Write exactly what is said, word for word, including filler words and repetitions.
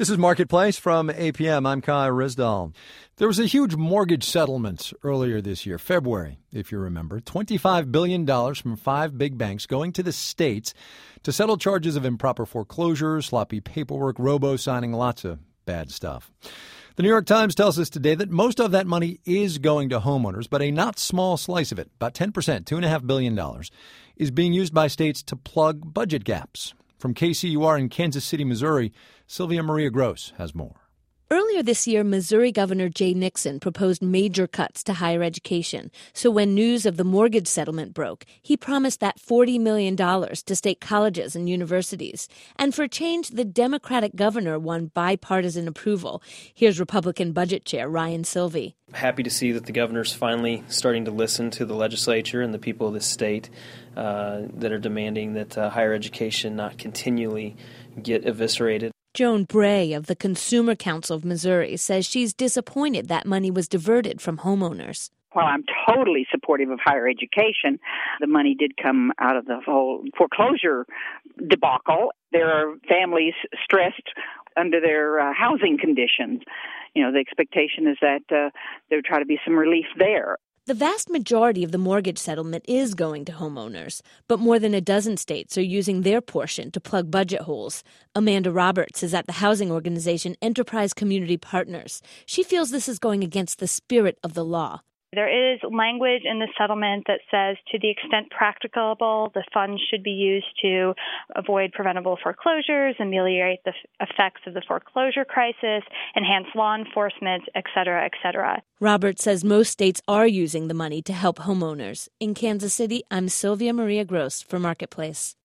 This is Marketplace from A P M. I'm Kai Rizdal. There was a huge mortgage settlement earlier this year, February, if you remember. twenty-five billion dollars from five big banks going to the states to settle charges of improper foreclosure, sloppy paperwork, robo-signing, lots of bad stuff. The New York Times tells us today that most of that money is going to homeowners, but a not small slice of it, about ten percent, two point five billion dollars, is being used by states to plug budget gaps. From K C U R in Kansas City, Missouri, Sylvia Maria Gross has more. Earlier this year, Missouri Governor Jay Nixon proposed major cuts to higher education. So when news of the mortgage settlement broke, he promised that forty million dollars to state colleges and universities. And for a change, the Democratic governor won bipartisan approval. Here's Republican Budget Chair Ryan Silvey. Happy to see that the governor's finally starting to listen to the legislature and the people of the state uh, that are demanding that uh, higher education not continually get eviscerated. Joan Bray of the Consumer Council of Missouri says she's disappointed that money was diverted from homeowners. While I'm totally supportive of higher education, the money did come out of the whole foreclosure debacle. There are families stressed under their uh, housing conditions. You know, the expectation is that uh, there would try to be some relief there. The vast majority of the mortgage settlement is going to homeowners, but more than a dozen states are using their portion to plug budget holes. Amanda Roberts is at the housing organization Enterprise Community Partners. She feels this is going against the spirit of the law. There is language in the settlement that says to the extent practicable, the funds should be used to avoid preventable foreclosures, ameliorate the f- effects of the foreclosure crisis, enhance law enforcement, et cetera, et cetera. Roberts says most states are using the money to help homeowners. In Kansas City, I'm Sylvia Maria Gross for Marketplace.